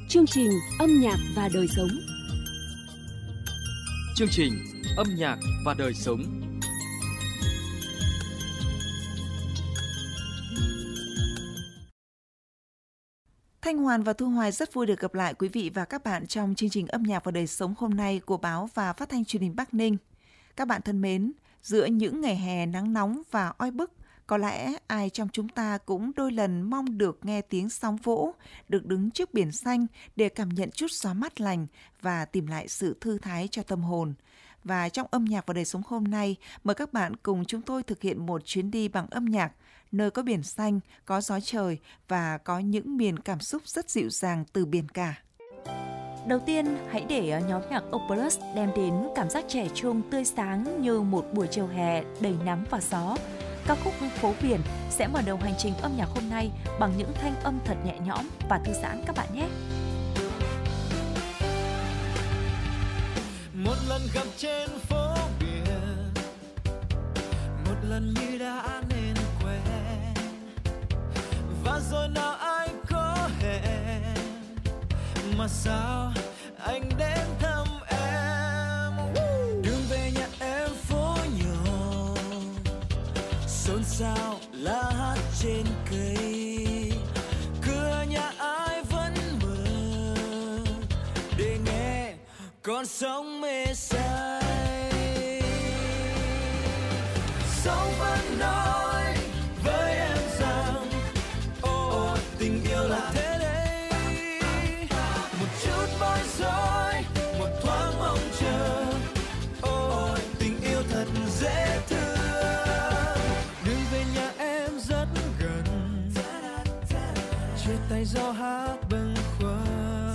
Chương trình Âm nhạc và đời sống. Chương trình Âm nhạc và đời sống. Thanh Hoàn và Thu Hoài rất vui được gặp lại quý vị và các bạn trong chương trình Âm nhạc và đời sống hôm nay của báo và phát thanh truyền hình Bắc Ninh. Các bạn thân mến, giữa những ngày hè nắng nóng và oi bức, có lẽ ai trong chúng ta cũng đôi lần mong được nghe tiếng sóng vỗ, được đứng trước biển xanh để cảm nhận chút gió mát lành và tìm lại sự thư thái cho tâm hồn. Và trong Âm nhạc và đời sống hôm nay, mời các bạn cùng chúng tôi thực hiện một chuyến đi bằng âm nhạc, nơi có biển xanh, có gió trời và có những miền cảm xúc rất dịu dàng từ biển cả. Đầu tiên, hãy để nhóm nhạc Opus đem đến cảm giác trẻ trung tươi sáng như một buổi chiều hè đầy nắng và gió. Ca khúc Phố Biển sẽ mở đầu hành trình âm nhạc hôm nay bằng những thanh âm thật nhẹ nhõm và thư giãn các bạn nhé. Một lần gặp trên phố biển, một lần như đã nên quen, và rồi nào ai có hẹn, mà sao anh đến thăm em. Đường về nhà em phố nhỏ, xôn xao lá hát trên cây, cửa nhà ai vẫn mở để nghe con sóng mê say. Sóng vẫn nói với em rằng ô tình yêu là thế đấy, một chút bối rối, một thoáng mong chờ, ô tình yêu thật dễ thương. Đường về nhà em rất gần, chia tay gió hát bâng khuâng,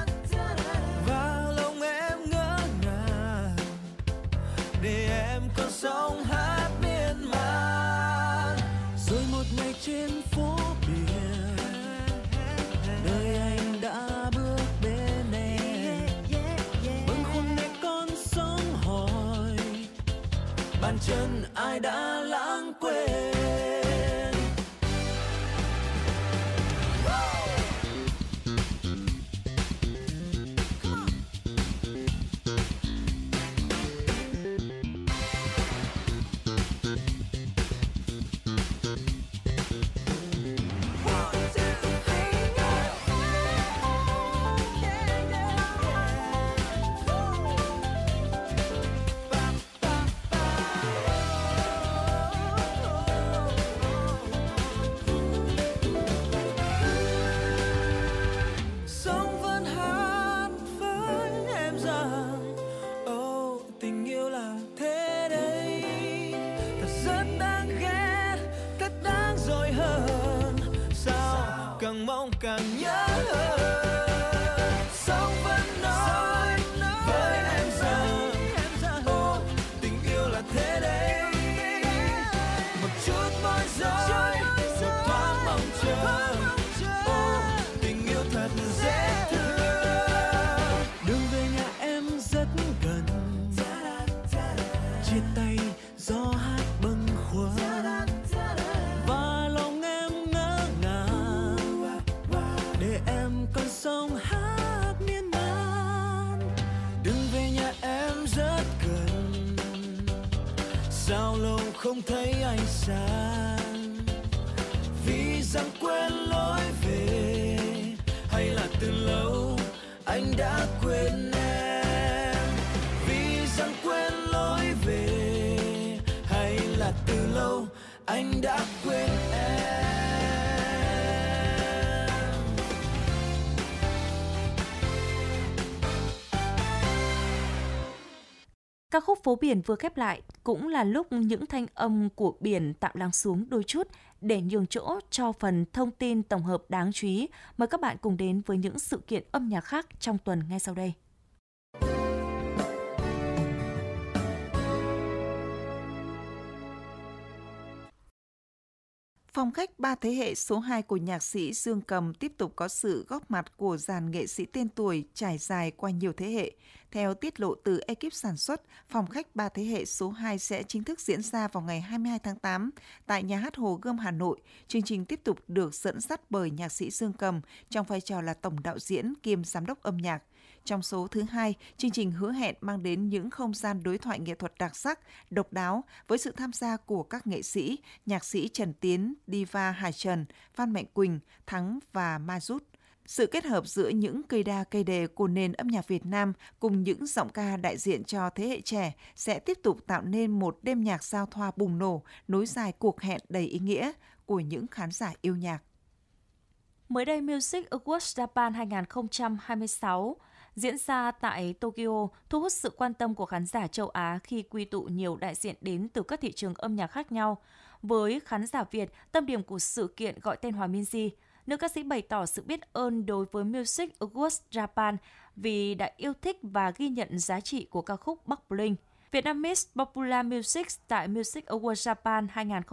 và lòng em ngỡ ngàng để em còn sóng hát miên man. Rồi một ngày trên phố biển, nơi anh đã bước bên em, bâng khuâng để con sóng hỏi bàn chân ai đã lãng quên. Càng nhớ hơn, sóng vẫn nói với em rằng ô tình yêu là thế đấy, một chút bối rối, một thoáng mong chờ, ô tình yêu thật dễ thương. Đường về nhà em rất gần, chia tay gió hát bâng khuâng, và lòng em ngỡ ngàng để em con sông hát miên man. Đường về nhà em rất gần, sao lâu không thấy anh sang, vì rằng quên lối về, hay là từ lâu anh đã quên em. Vì rằng quên lối về, hay là từ lâu anh đã quên em. Ca khúc Phố Biển vừa khép lại cũng là lúc những thanh âm của biển tạm lắng xuống đôi chút để nhường chỗ cho phần thông tin tổng hợp đáng chú ý. Mời các bạn cùng đến với những sự kiện âm nhạc khác trong tuần ngay sau đây. Phòng khách ba thế hệ số 2 của nhạc sĩ Dương Cầm tiếp tục có sự góp mặt của dàn nghệ sĩ tên tuổi trải dài qua nhiều thế hệ. Theo tiết lộ từ ekip sản xuất, phòng khách ba thế hệ số 2 sẽ chính thức diễn ra vào ngày 22 tháng 8 tại Nhà hát Hồ Gươm, Hà Nội. Chương trình tiếp tục được dẫn dắt bởi nhạc sĩ Dương Cầm trong vai trò là tổng đạo diễn kiêm giám đốc âm nhạc. Trong số thứ 2, chương trình hứa hẹn mang đến những không gian đối thoại nghệ thuật đặc sắc, độc đáo với sự tham gia của các nghệ sĩ, nhạc sĩ Trần Tiến, Diva Hải Trần, Phan Mạnh Quỳnh, Thắng và Ma Rút. Sự kết hợp giữa những cây đa cây đề của nền âm nhạc Việt Nam cùng những giọng ca đại diện cho thế hệ trẻ sẽ tiếp tục tạo nên một đêm nhạc giao thoa bùng nổ, nối dài cuộc hẹn đầy ý nghĩa của những khán giả yêu nhạc. Mới đây, Music Awards Japan 2026 diễn ra tại Tokyo thu hút sự quan tâm của khán giả châu Á khi quy tụ nhiều đại diện đến từ các thị trường âm nhạc khác nhau. Với khán giả Việt, tâm điểm của sự kiện gọi tên Hòa Minzy. Nữ ca sĩ bày tỏ sự biết ơn đối với Music Awards Japan vì đã yêu thích và ghi nhận giá trị của ca khúc Bắc Bling. Vietnamese Popular Music tại Music Awards Japan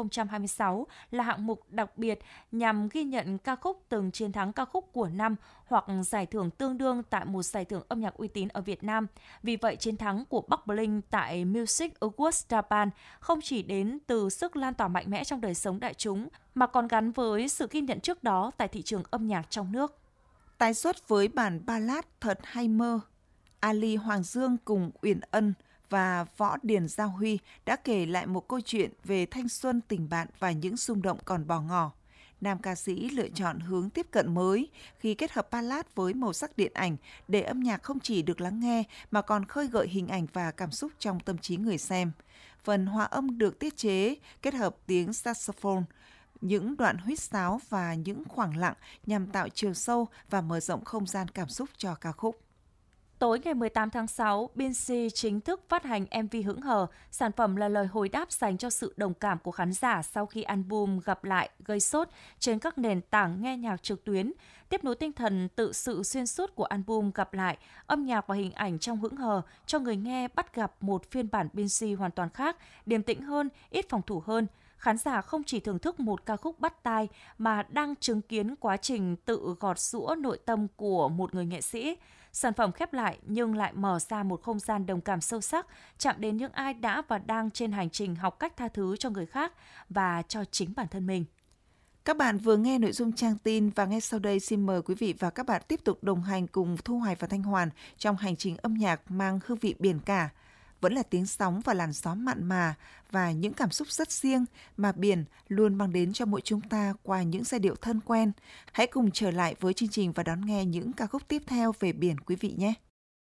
2026 là hạng mục đặc biệt nhằm ghi nhận ca khúc từng chiến thắng ca khúc của năm hoặc giải thưởng tương đương tại một giải thưởng âm nhạc uy tín ở Việt Nam. Vì vậy, chiến thắng của Bắc Bling tại Music Awards Japan không chỉ đến từ sức lan tỏa mạnh mẽ trong đời sống đại chúng, mà còn gắn với sự ghi nhận trước đó tại thị trường âm nhạc trong nước. Tái xuất với bản ballad Thật Hay Mơ, Ali Hoàng Dương cùng Uyển Ân và Võ Điền Giao Huy đã kể lại một câu chuyện về thanh xuân, tình bạn và những xung động còn bỏ ngỏ. Nam ca sĩ lựa chọn hướng tiếp cận mới khi kết hợp ballad với màu sắc điện ảnh để âm nhạc không chỉ được lắng nghe mà còn khơi gợi hình ảnh và cảm xúc trong tâm trí người xem. Phần hòa âm được tiết chế kết hợp tiếng saxophone, những đoạn huýt sáo và những khoảng lặng nhằm tạo chiều sâu và mở rộng không gian cảm xúc cho ca khúc. Tối ngày 18 tháng 6, Binz chính thức phát hành MV Hững Hờ. Sản phẩm là lời hồi đáp dành cho sự đồng cảm của khán giả sau khi album Gặp Lại gây sốt trên các nền tảng nghe nhạc trực tuyến. Tiếp nối tinh thần tự sự xuyên suốt của album Gặp Lại, âm nhạc và hình ảnh trong Hững Hờ cho người nghe bắt gặp một phiên bản Binz hoàn toàn khác, điềm tĩnh hơn, ít phòng thủ hơn. Khán giả không chỉ thưởng thức một ca khúc bắt tai mà đang chứng kiến quá trình tự gọt giũa nội tâm của một người nghệ sĩ. Sản phẩm khép lại nhưng lại mở ra một không gian đồng cảm sâu sắc, chạm đến những ai đã và đang trên hành trình học cách tha thứ cho người khác và cho chính bản thân mình. Các bạn vừa nghe nội dung trang tin và ngay sau đây xin mời quý vị và các bạn tiếp tục đồng hành cùng Thu Hoài và Thanh Hoàn trong hành trình âm nhạc mang hương vị biển cả. Vẫn là tiếng sóng và làn gió mặn mà và những cảm xúc rất riêng mà biển luôn mang đến cho mỗi chúng ta qua những giai điệu thân quen. Hãy cùng trở lại với chương trình và đón nghe những ca khúc tiếp theo về biển quý vị nhé.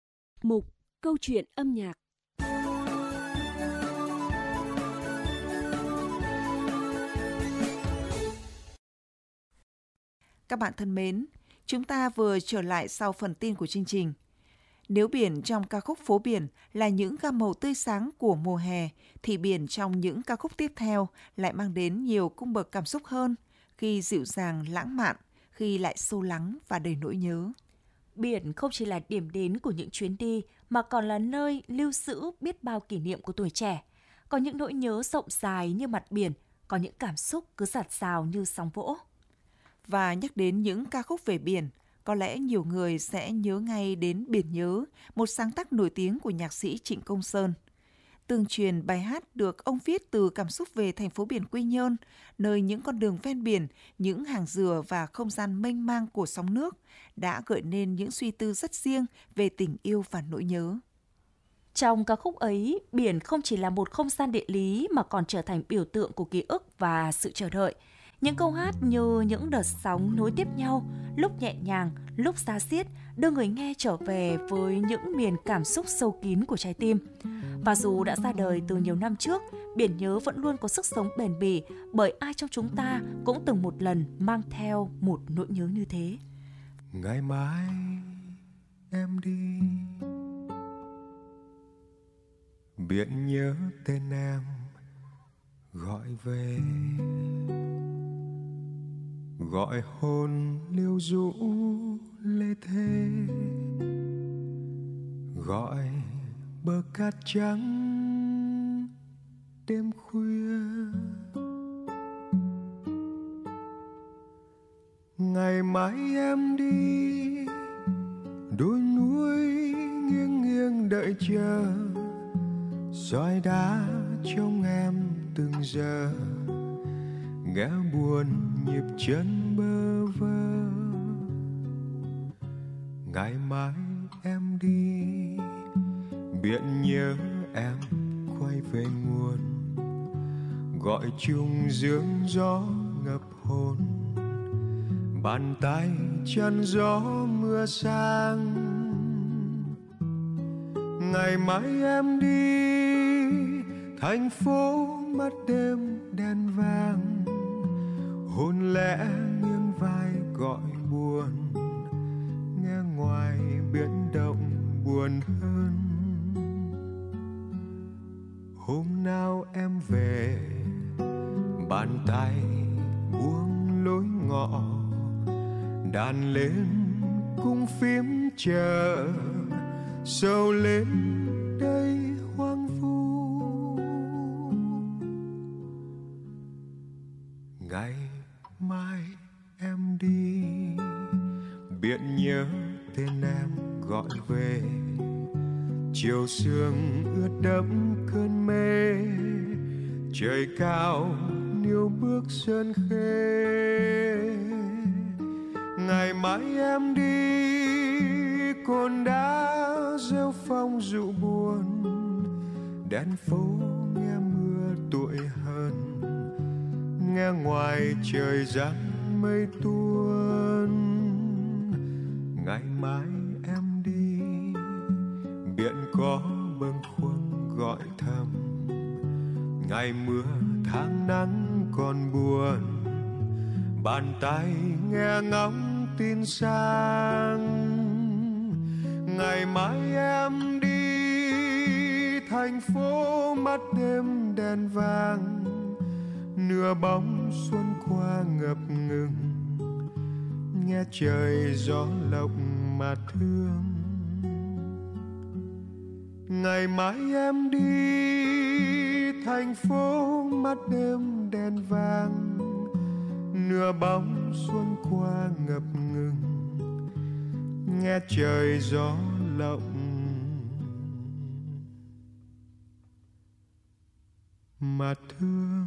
Mục Câu chuyện âm nhạc. Các bạn thân mến, chúng ta vừa trở lại sau phần tin của chương trình. Nếu biển trong ca khúc Phố Biển là những gam màu tươi sáng của mùa hè, thì biển trong những ca khúc tiếp theo lại mang đến nhiều cung bậc cảm xúc hơn, khi dịu dàng lãng mạn, khi lại sâu lắng và đầy nỗi nhớ. Biển không chỉ là điểm đến của những chuyến đi, mà còn là nơi lưu giữ biết bao kỷ niệm của tuổi trẻ. Có những nỗi nhớ rộng dài như mặt biển, có những cảm xúc cứ dạt dào như sóng vỗ. Và nhắc đến những ca khúc về biển, có lẽ nhiều người sẽ nhớ ngay đến Biển Nhớ, một sáng tác nổi tiếng của nhạc sĩ Trịnh Công Sơn. Tương truyền bài hát được ông viết từ cảm xúc về thành phố biển Quy Nhơn, nơi những con đường ven biển, những hàng dừa và không gian mênh mang của sóng nước đã gợi nên những suy tư rất riêng về tình yêu và nỗi nhớ. Trong ca khúc ấy, biển không chỉ là một không gian địa lý mà còn trở thành biểu tượng của ký ức và sự chờ đợi. Những câu hát như những đợt sóng nối tiếp nhau, lúc nhẹ nhàng, lúc da diết, đưa người nghe trở về với những miền cảm xúc sâu kín của trái tim. Và dù đã ra đời từ nhiều năm trước, Biển Nhớ vẫn luôn có sức sống bền bỉ bởi ai trong chúng ta cũng từng một lần mang theo một nỗi nhớ như thế. Ngày mai em đi, biển nhớ tên em gọi về, gọi hồn liêu rũ lê thê, gọi bờ cát trắng đêm khuya. mai em đi, đôi núi nghiêng nghiêng đợi chờ, soi đá trong em từng giờ, nghe buồn nhịp chân bơ vơ. Ngày mai em đi, biển nhớ em quay về nguồn, gọi chung dương gió ngập hồn, bàn tay chân gió mưa sang. Ngày mai em đi, thành phố mắt đêm đèn vàng, hôn lẽ nghiêng vai gọi buồn, nghe ngoài biển động buồn hơn. Hôm nào em về, bàn tay buông lối ngõ, đàn lên cung phím chờ, sầu lên đây hoang vu. Ngày mai em đi, biển nhớ tên em gọi về, chiều sương ướt đẫm cơn mê, trời cao níu bước sơn khê. Ngày mai em đi, cồn đá rêu phong dịu buồn, đèn phố nghe mưa tuổi hơn, nghe ngoài trời giăng mây tuôn. Ngày mai em đi, biển có bâng khuâng gọi thầm, ngày mưa tháng nắng còn buồn, bàn tay nghe ngóng tin sang. Ngày mai em đi, thành phố mắt đêm đèn vàng, nửa bóng xuân qua ngập ngừng, nghe trời gió lộng mà thương. Ngày mai em đi, thành phố mắt đêm đèn vàng, nửa bóng xuân qua ngập ngừng, nghe trời gió lộng mà thương.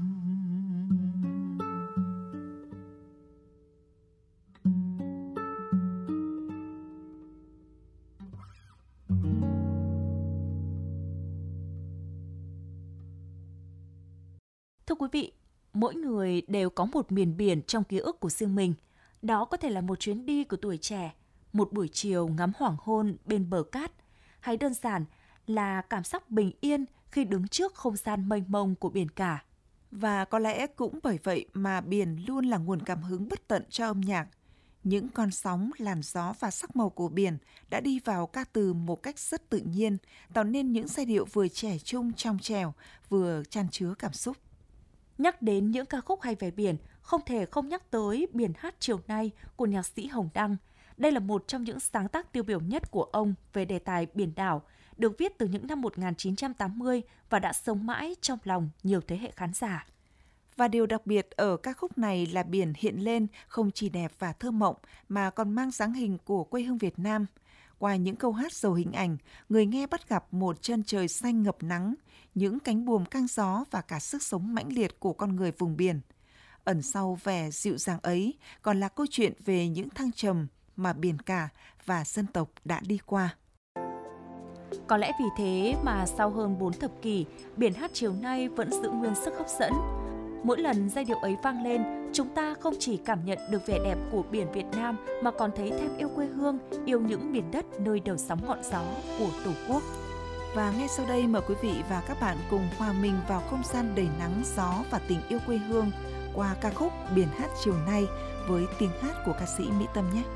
Thưa quý vị, mỗi người đều có một miền biển trong ký ức của riêng mình. Đó có thể là một chuyến đi của tuổi trẻ, một buổi chiều ngắm hoàng hôn bên bờ cát, hay đơn giản là cảm giác bình yên khi đứng trước không gian mênh mông của biển cả. Và có lẽ cũng bởi vậy mà biển luôn là nguồn cảm hứng bất tận cho âm nhạc. Những con sóng, làn gió và sắc màu của biển đã đi vào ca từ một cách rất tự nhiên, tạo nên những giai điệu vừa trẻ trung trong trẻo, vừa chan chứa cảm xúc. Nhắc đến những ca khúc hay về biển, không thể không nhắc tới Biển hát chiều nay của nhạc sĩ Hồng Đăng. Đây là một trong những sáng tác tiêu biểu nhất của ông về đề tài biển đảo, được viết từ những năm 1980 và đã sống mãi trong lòng nhiều thế hệ khán giả. Và điều đặc biệt ở ca khúc này là biển hiện lên không chỉ đẹp và thơ mộng mà còn mang dáng hình của quê hương Việt Nam. Qua những câu hát giàu hình ảnh, người nghe bắt gặp một chân trời xanh ngập nắng, những cánh buồm căng gió và cả sức sống mãnh liệt của con người vùng biển. Ẩn sau vẻ dịu dàng ấy còn là câu chuyện về những thăng trầm mà biển cả và dân tộc đã đi qua. Có lẽ vì thế mà sau hơn 4 thập kỷ, Biển hát chiều nay vẫn giữ nguyên sức hấp dẫn. Mỗi lần giai điệu ấy vang lên, chúng ta không chỉ cảm nhận được vẻ đẹp của biển Việt Nam mà còn thấy thêm yêu quê hương, yêu những miền đất nơi đầu sóng ngọn gió của Tổ quốc. Và ngay sau đây mời quý vị và các bạn cùng hòa mình vào không gian đầy nắng, gió và tình yêu quê hương qua ca khúc Biển hát chiều nay với tiếng hát của ca sĩ Mỹ Tâm nhé.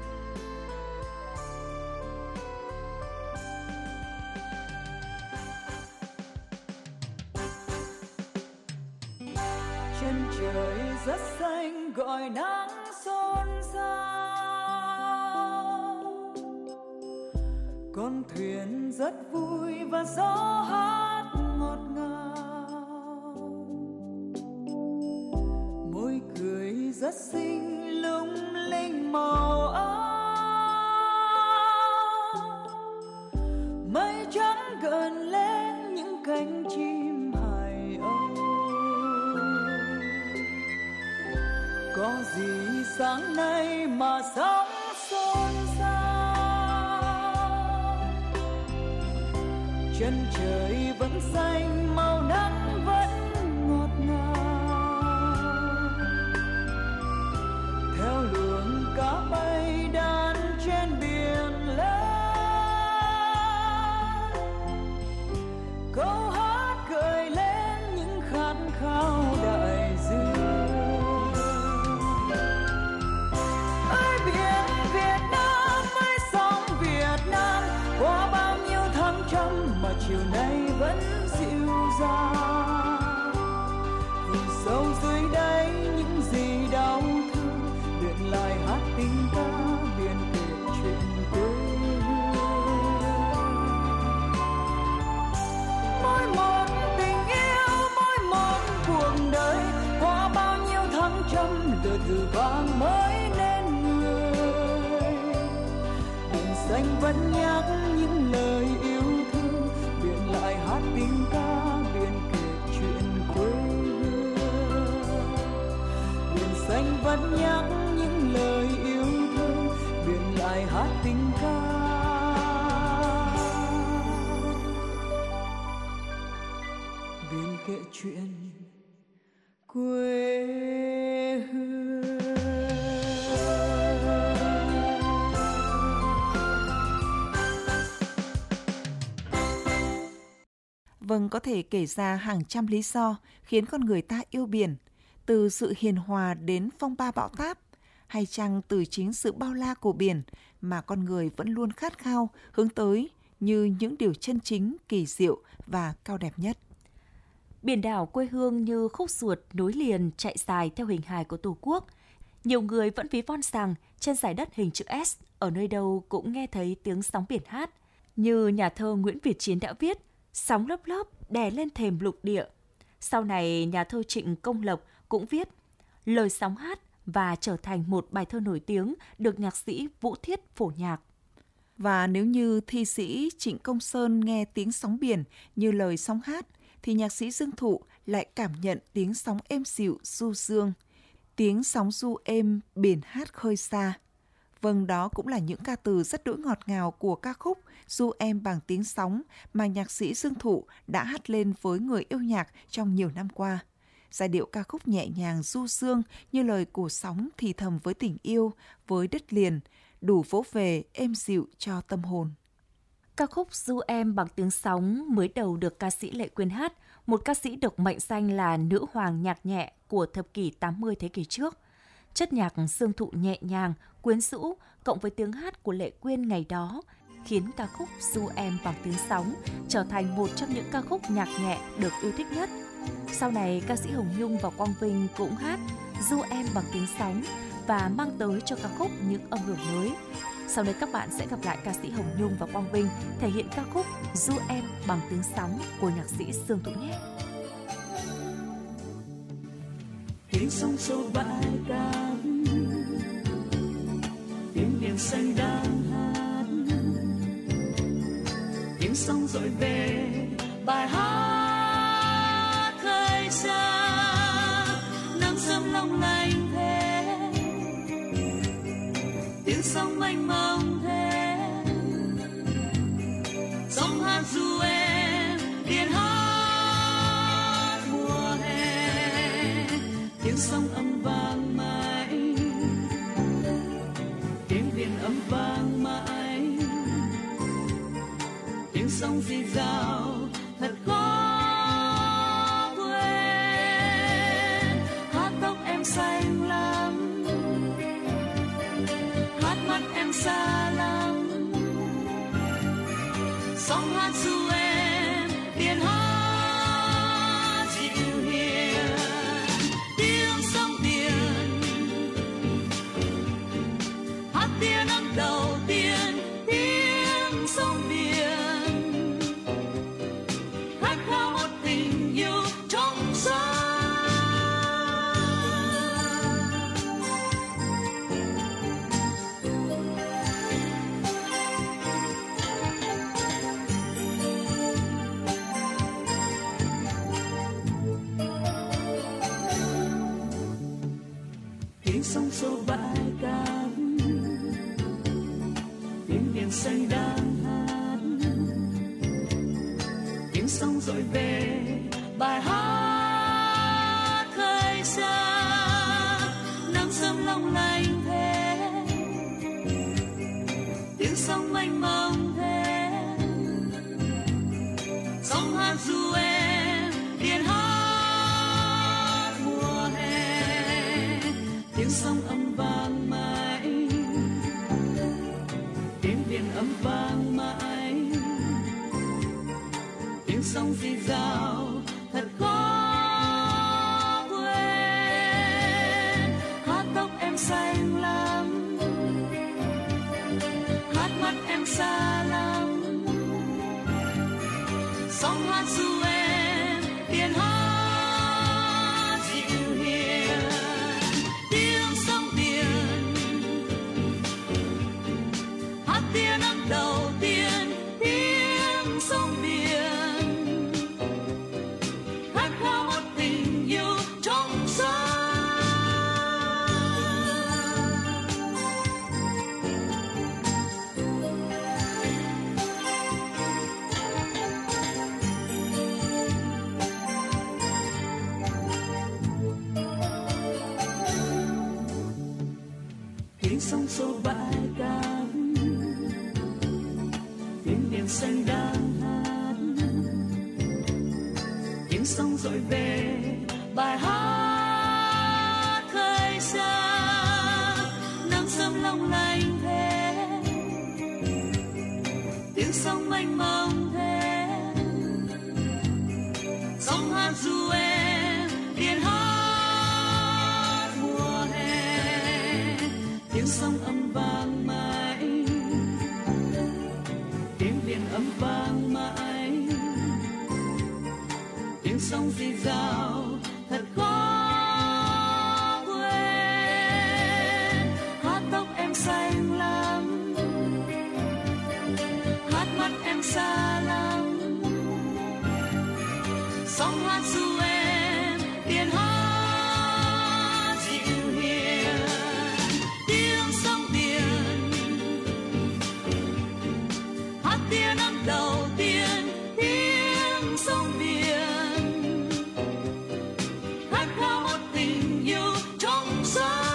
Chân trời rất xanh gọi nắng xôn xao, con thuyền rất vui và gió hát ngọt ngào, môi cười rất xinh lung linh màu áo. Mây trắng gần lên những cánh chim hải âu. Có gì sáng nay mà sóng xôn xao, chân trời vẫn xanh, màu nắng vẫn ngọt ngào. Theo luồng cá bay đan trên biển lớn, câu hát gợi lên những khát khao đại dương. Ơi biển Việt Nam, ơi sóng Việt Nam, qua bao nhiêu tháng trăm mà chiều nay vẫn dịu dàng. Vì sâu dưới đáy những gì đau thương, luyện lại hát tình ca, biển kể chuyện quê hương. Mỗi một tình yêu, mỗi một cuộc đời, qua bao nhiêu tháng trăm đời thử vang mới nên người. Biển xanh vẫn nhắc những lời yêu thương, biển lại hát tình ca, biển kể chuyện quê hương. Biển xanh vẫn nhắc những lời yêu thương, biển lại hát tình ca, biển kể chuyện quê hương. Vâng, có thể kể ra hàng trăm lý do khiến con người ta yêu biển, từ sự hiền hòa đến phong ba bão táp, hay chăng từ chính sự bao la của biển mà con người vẫn luôn khát khao hướng tới như những điều chân chính, kỳ diệu và cao đẹp nhất. Biển đảo quê hương như khúc ruột nối liền chạy dài theo hình hài của Tổ quốc. Nhiều người vẫn ví von rằng trên dải đất hình chữ S, ở nơi đâu cũng nghe thấy tiếng sóng biển hát. Như nhà thơ Nguyễn Việt Chiến đã viết, sóng lớp lớp đè lên thềm lục địa. Sau này, nhà thơ Trịnh Công Lộc cũng viết lời sóng hát và trở thành một bài thơ nổi tiếng được nhạc sĩ Vũ Thiết phổ nhạc. Và nếu như thi sĩ Trịnh Công Sơn nghe tiếng sóng biển như lời sóng hát, thì nhạc sĩ Dương Thụ lại cảm nhận tiếng sóng êm dịu du dương, tiếng sóng du êm biển hát khơi xa. Vâng, đó cũng là những ca từ rất đỗi ngọt ngào của ca khúc Du Em Bằng Tiếng Sóng mà nhạc sĩ Dương Thụ đã hát lên với người yêu nhạc trong nhiều năm qua. Giai điệu ca khúc nhẹ nhàng du dương như lời của sóng thì thầm với tình yêu, với đất liền, đủ vỗ về êm dịu cho tâm hồn. Ca khúc Du Em Bằng Tiếng Sóng mới đầu được ca sĩ Lệ Quyên hát, một ca sĩ được mệnh danh là nữ hoàng nhạc nhẹ của thập kỷ 80 thế kỷ trước. Chất nhạc Dương Thụ nhẹ nhàng, quyến rũ cộng với tiếng hát của Lệ Quyên ngày đó khiến ca khúc Du Em Bằng Tiếng Sóng trở thành một trong những ca khúc nhạc nhẹ được yêu thích nhất. Sau này, ca sĩ Hồng Nhung và Quang Vinh cũng hát Du Em Bằng Tiếng Sóng và mang tới cho ca khúc những âm hưởng mới. Sau đây các bạn sẽ gặp lại ca sĩ Hồng Nhung và Quang Vinh thể hiện ca khúc Du Em Bằng Tiếng Sóng của nhạc sĩ Dương Thụ nhé. Tiếng sóng sâu bãi cát, tiếng biển xanh đang hát, tiếng sóng dội về bài hát khơi xa, nắng sớm long lanh thế, tiếng sóng mênh mông thế, sóng hát du em biển hát mùa hè, tiếng sóng âm vang mãi, tiếng biển âm vang mãi, tiếng sóng rì rào thật khó quên. Hát tóc em xanh lắm, hát mắt em xa lắm, sóng hát du em biển hát dịu hiền, tiếng sóng tiếng sông xô bãi cát, tiếng biển xanh đang hát, tiếng sông dội về bài hát khơi xa, nắng sớm long lanh thế, tiếng sông mênh mông thế, sông hát ru em tiếng hát mùa hè, tiếng sông âm vang mãi, tiếng biển âm vang mãi, tiếng sông rì rào thật khó quên. Hát tóc em xanh lắm, hát mắt em xa lắm, sông hát ru em tiếng hát dịu hiền, tiếng sông biển hát tiếng năm đầu tiên, tiếng sông biển khát khao một tình yêu trong sáng. Tiếng sông xô bãi cát, tiếng biển xanh đang hát, tiếng sông dội về bài hát khơi xa, nắng sớm long lanh thế, tiếng sông mênh mông thế, sông hát ru em tiếng hát mùa hè, tiếng sông âm vang mãi, tiếng biển âm vang mãi, tiếng sông rì rào thật khó quên. Hát tóc em xanh lắm, hát mắt em xa lắm, sông hát ru em tiếng hát dịu hiền, tiếng sông biển hát tiếng năm đầu tiên, tiếng sông biển khát khao một tình yêu trong sáng.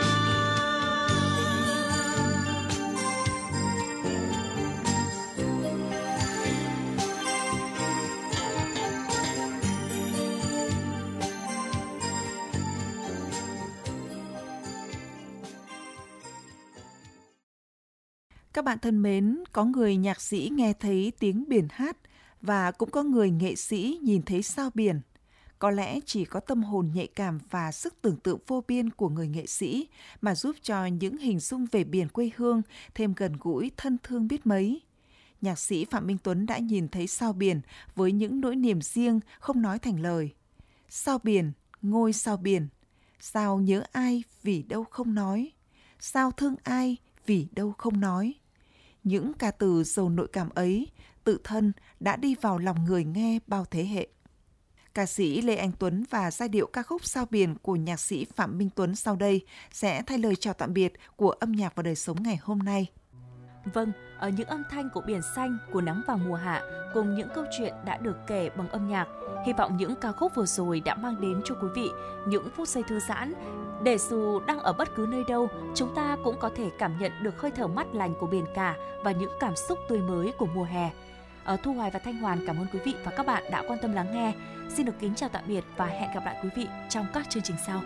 Các bạn thân mến, có người nhạc sĩ nghe thấy tiếng biển hát và cũng có người nghệ sĩ nhìn thấy sao biển. Có lẽ chỉ có tâm hồn nhạy cảm và sức tưởng tượng vô biên của người nghệ sĩ mà giúp cho những hình dung về biển quê hương thêm gần gũi, thân thương biết mấy. Nhạc sĩ Phạm Minh Tuấn đã nhìn thấy sao biển với những nỗi niềm riêng không nói thành lời. Sao biển, ngôi sao biển, sao nhớ ai vì đâu không nói, sao thương ai vì đâu không nói. Những ca từ giàu nội cảm ấy tự thân đã đi vào lòng người nghe bao thế hệ. Ca sĩ Lê Anh Tuấn và giai điệu ca khúc Sao biển của nhạc sĩ Phạm Minh Tuấn sau đây sẽ thay lời chào tạm biệt của âm nhạc và đời sống ngày hôm nay. Vâng, ở những âm thanh của biển xanh, của nắng vào mùa hạ cùng những câu chuyện đã được kể bằng âm nhạc. Hy vọng những ca khúc vừa rồi đã mang đến cho quý vị những phút giây thư giãn, để dù đang ở bất cứ nơi đâu, chúng ta cũng có thể cảm nhận được hơi thở mát lành của biển cả và những cảm xúc tươi mới của mùa hè. Thu Hoài và Thanh Hoàn cảm ơn quý vị và các bạn đã quan tâm lắng nghe. Xin được kính chào tạm biệt và hẹn gặp lại quý vị trong các chương trình sau.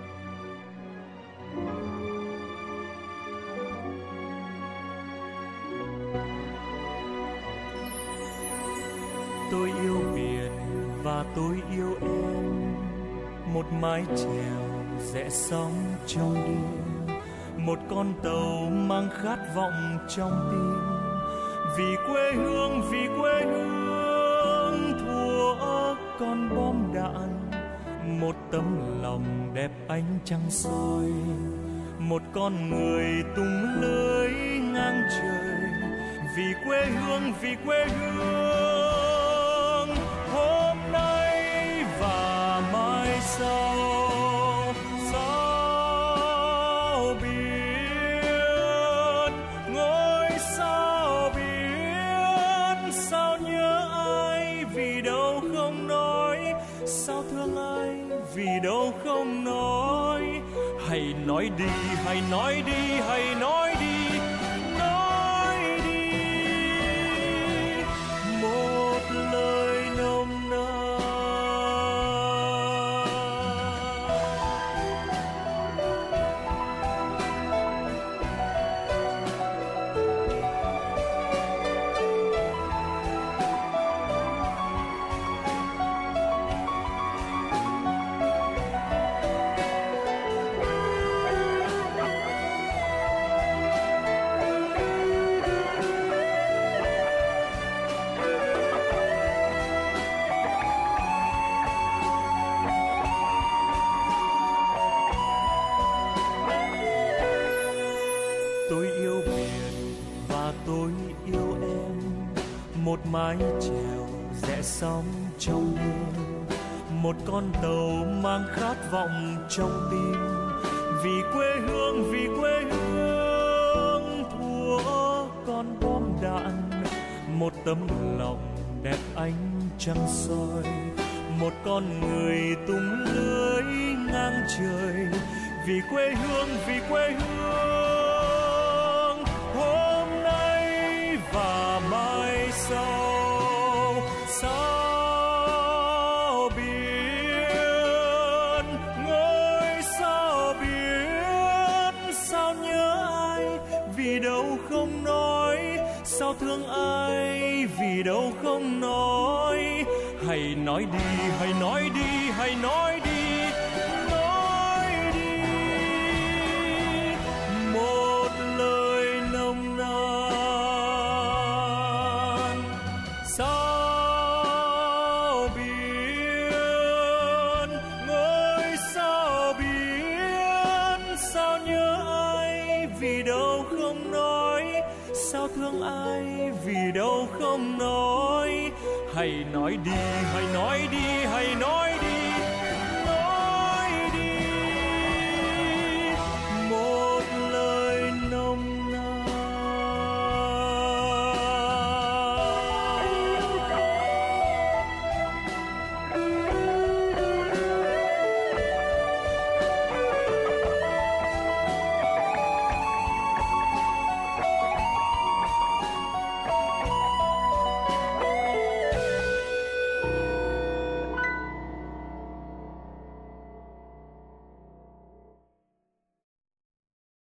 Tôi yêu biển và tôi yêu em, một mái chèo rẽ sóng trong đêm, một con tàu mang khát vọng trong tim. Vì quê hương thua con bom đạn, một tấm lòng đẹp ánh trăng soi, một con người tung lưới ngang trời. Vì quê hương hôm nay và mai sau, sao vì đâu không nói. Hãy nói đi, hãy nói đi, hãy nói đi, nói đi một lời nồng nàn. Một mái chèo rẽ sóng trong đêm, một con tàu mang khát vọng trong tim. Vì quê hương, vì quê hương thua con bom đạn. Một tấm lòng đẹp ánh trăng soi, một con người tung lưới ngang trời. Vì quê hương, vì quê hương hôm nay và mai sau. Sao biển, ngôi sao biển, sao nhớ ai vì đâu không nói. Sao thương ai vì đâu không nói. Hãy nói đi, hãy nói đi, hãy nói đi, nói đi một lời nồng nàn. Sao biển, ngôi sao biển, sao nhớ ai vì đâu không nói. Sao thương ai vì đâu không nói. Hãy nói đi, hãy nói đi, hãy nói